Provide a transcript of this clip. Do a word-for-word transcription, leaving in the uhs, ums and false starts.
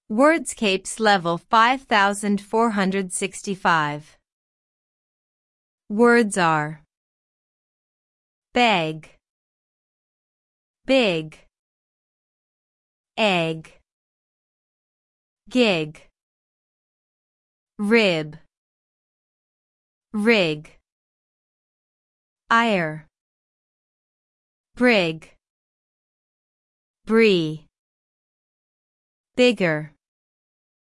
Wordscapes level five thousand four hundred sixty-five. Words are beg, big, egg, gig, rib, rig, ire, brig, brie, bigger,